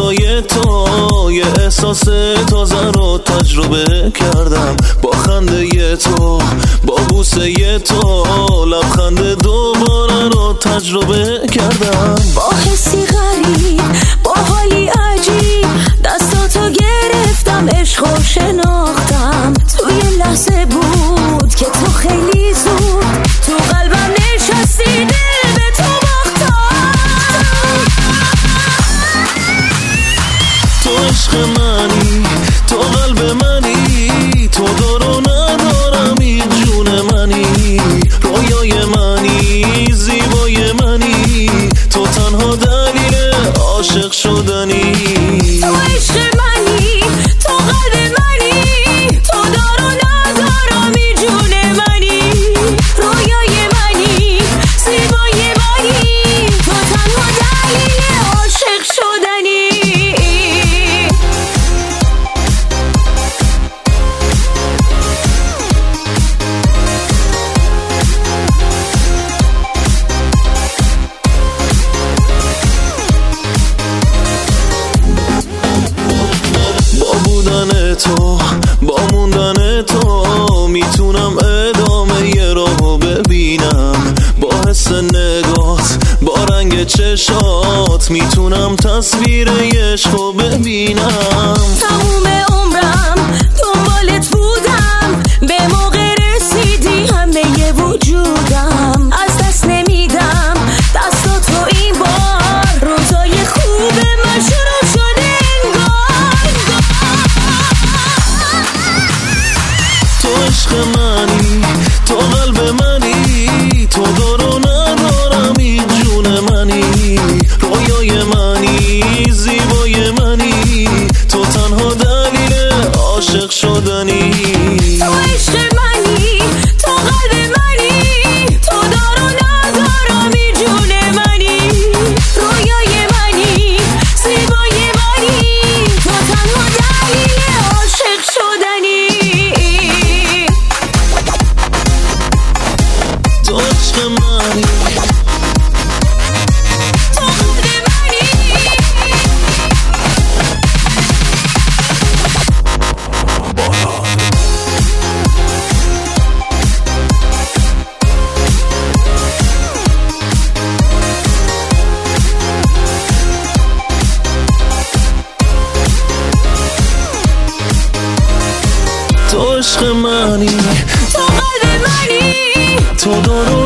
لحظای تو یه احساس تازه رو تجربه کردم، با خنده تو، با بوسه تو، لبخند دوباره رو تجربه کردم. با حسی غریب، با حالی عجیب، دستاتو گرفتم، عشقو شناختم. توی لحظه بود که تو خیلی زود تو قلبم نشستی، دل به تو باختم. تو عشق منی، تو قلب منی، تو دارو ندارم این جون منی، رویای منی، زیبای منی، تو تنها دلیل عاشق شدنی. تو عشق منی، تو قلب منی، تو دارو ندارم این جون منی، رویای منی، زیبای منی، تو تنها دلیل عاشق شدنی. تو با موندن تو میتونم ادامه یه راهو ببینم، با حس نگات، با رنگ چشات میتونم تصویر عشقو ببینم. تموم عمرم دنبالت بودم، به موقع رسیدی همه وجودم، از دست نمیدم دستاتو این بار، روزای خوب من شروع شده انگار. تو عشق منی، تو قلب منی، تو دارو ندارم این جون منی، رویای منی، زیبای منی، تو تنها دلیل عاشق شدنی. تو عشق منی، تو قلب منی، تو دارو ندارم این جون منی، رویای منی، زیبای منی، تو تنها دلیل عاشق شدنی. تو عشق منی، تو قلب منی. تو عشق منی، تو قلب منی، تو دارو